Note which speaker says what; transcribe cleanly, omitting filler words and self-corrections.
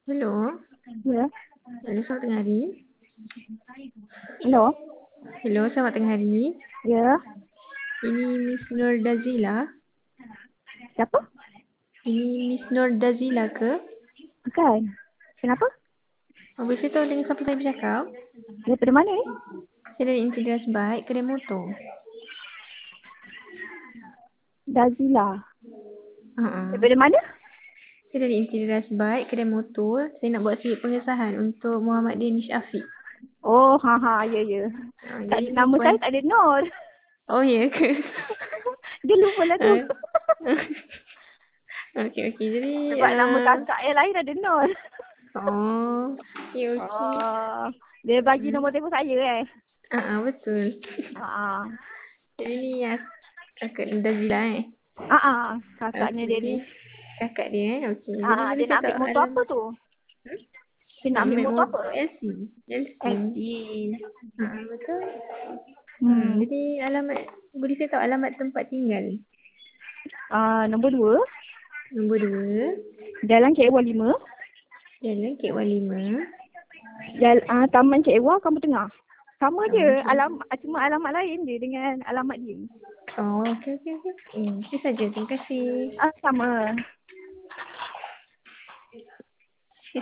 Speaker 1: Hello.
Speaker 2: Ya.
Speaker 1: Hello, selamat tengah hari.
Speaker 2: Hello.
Speaker 1: Hello, selamat tengah hari.
Speaker 2: Ya.
Speaker 1: Ini Miss Nur Dazila.
Speaker 2: Siapa?
Speaker 1: Ini Miss Nur Dazila ke?
Speaker 2: Bukan. Kenapa?
Speaker 1: Boleh saya tahu dengan siapa saya bercakap?
Speaker 2: Daripada mana ni?
Speaker 1: Saya dari Integras Bike, kedai motor.
Speaker 2: Dazila.
Speaker 1: Uh-uh.
Speaker 2: Daripada mana?
Speaker 1: Saya dari Integras Bike, kedai motor. Saya nak buat sikit pengesahan untuk Muhammad Danish Afiq.
Speaker 2: Oh, ya, ya. Tak
Speaker 1: Jadi
Speaker 2: ada nama
Speaker 1: perempuan...
Speaker 2: saya, tak ada Nur.
Speaker 1: Oh, ya ke?
Speaker 2: Dia lupa lah tu.
Speaker 1: Uh, Okey. Jadi...
Speaker 2: Sebab nama kakak yang lain ada Nur.
Speaker 1: Oh, ya okey.
Speaker 2: Oh, dia bagi nombor telefon saya
Speaker 1: Betul.
Speaker 2: Ah,
Speaker 1: Jadi ni kakak Dazila
Speaker 2: kakaknya dia ni.
Speaker 1: Okey. Kakak dia Okey. Jadi boleh
Speaker 2: Dia
Speaker 1: saya
Speaker 2: nak ambil
Speaker 1: tahu
Speaker 2: motor apa tu? Dia nak
Speaker 1: nak
Speaker 2: ambil
Speaker 1: ambil
Speaker 2: motor apa?
Speaker 1: motor LC.
Speaker 2: LC.
Speaker 1: Betul.
Speaker 2: Hmm.
Speaker 1: Jadi boleh saya tahu alamat tempat tinggal?
Speaker 2: Nombor 2.
Speaker 1: Nombor 2,
Speaker 2: Jalan Cik Ewa 5.
Speaker 1: Jalan Kek Wan 5.
Speaker 2: Taman Cik Ewa, Kampung Tengah. Sama je,
Speaker 1: Okey.
Speaker 2: cuma alamat lain je dengan alamat dia.
Speaker 1: Okey. Itu saja. Terima kasih.
Speaker 2: Sama.